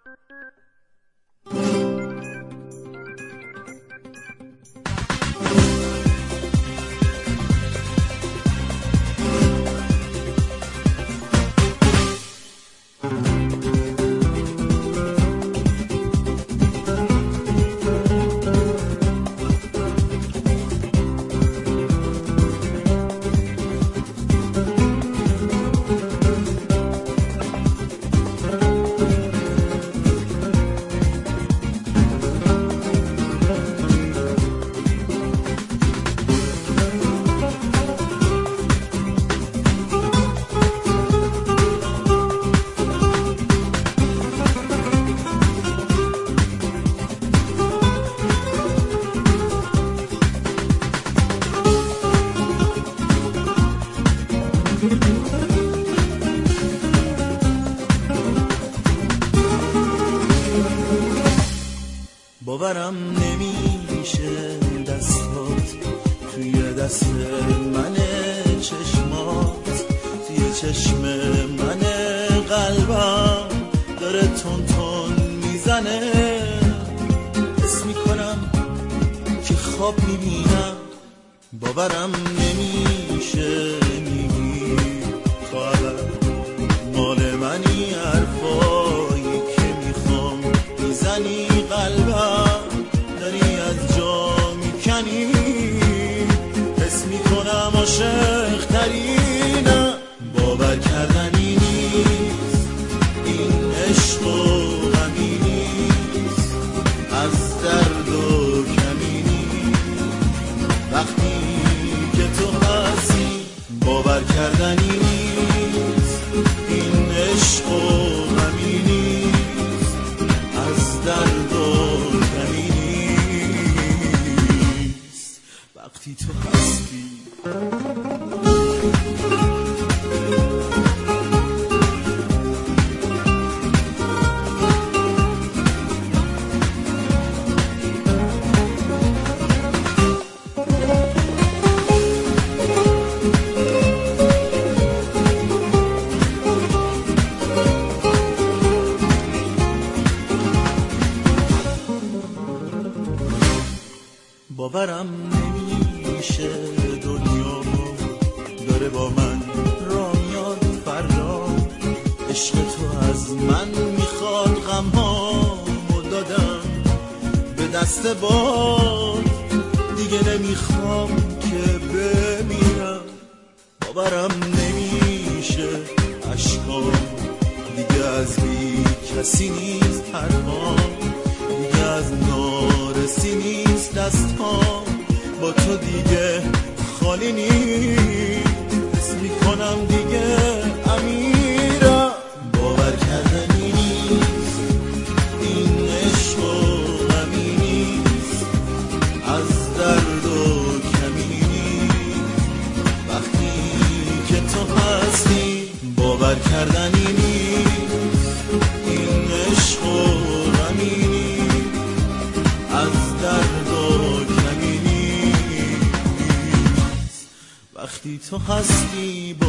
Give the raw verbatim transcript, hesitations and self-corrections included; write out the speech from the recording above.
باورم نمیشه دستات توی دست من، چشمات توی چشم من، قلبم داره تون تون میزنه، حس میکنم که خواب میبینم. باورم نمیشه میگی تو ابد مال منی، حرفایی که میخوام میزنی، قلبم داری از جا میکنی، حس میکنم عاشق ترینم. باور کردنی نیست این عشق و غمی نیست، از درد و کمی نیست وقتی که تو هستی. باور کردنی نیست این عشق و غمی نیست، از درد و کمی نیست وقتی تو هستی. باورم نمیشه دنیا داره با من را میاد فردا، عشق تو از من میخواد، غمهامو دادم به دست باد، دیگه نمیخوام که بمیرم. باورم نمیشه عشقام دیگه از بی کسی نیست، حرفام دیگه از نارسی نیست، دستام با تو دیگه خالی نیست، حس میکنم دیگه امیرم. باور کردنی نیست این عشق و غمی نیست، از درد و کمی نیست وقتی که تو هستی. باور کردنی نیست این عشق و غمی نیست، از درد و کمی نیست وقتی تو هستی.